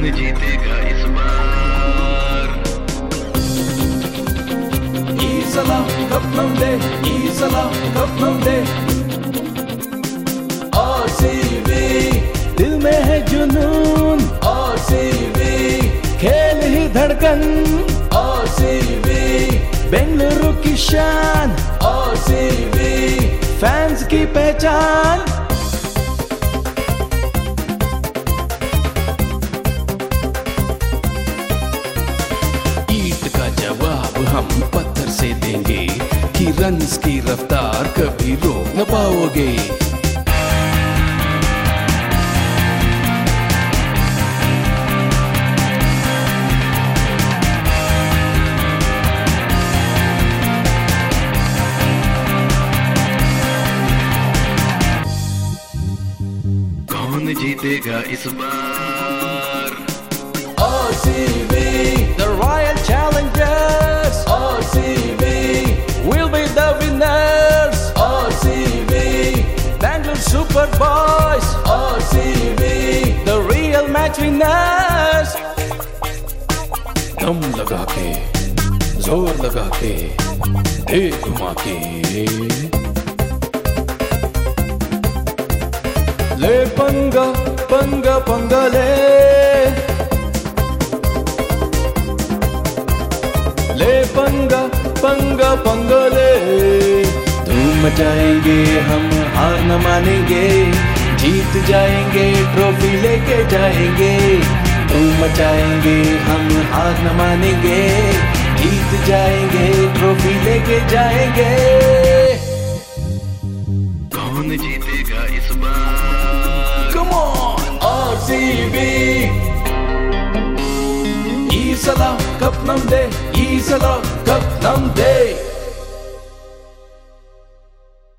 जीतेगा इस बार? ಈ ಸಲ ಕಪ್ ನಮ್ದೇ, ಈ ಸಲ ಕಪ್ ನಮ್ದೇ. RCB दिल में है जुनून, RCB खेल ही धड़कन, RCB बेंगलुरु की शान, RCB फैंस की पहचान. ईंट का जवाब हम पत्थर से देंगे कि रन्स की रफ्तार कभी रोक न पाओगे. कौन जीतेगा इस बार? RCB the Royal Challengers, RCB will be the winners, RCB Bangalore Super Boys, RCB the real match winners. दम लगा के, जोर लगा के, दे घुमा के. ले पंगा पंगा पंगा ले, ले पंगा पंगा पंगा ले. धूम मचाएंगे हम, हार न मानेंगे, जीत जाएंगे, ट्रॉफी लेके जाएंगे. धूम मचाएंगे हम, हार न मानेंगे, जीत जाएंगे, ट्रॉफी लेके जाएंगे. कौन जीतेगा इस बार? Come on, RCB ಈ ಸಲ ಕಪ್ ನಮ್ದೇ, ಈ ಸಲ ಕಪ್ ನಮ್ದೇ.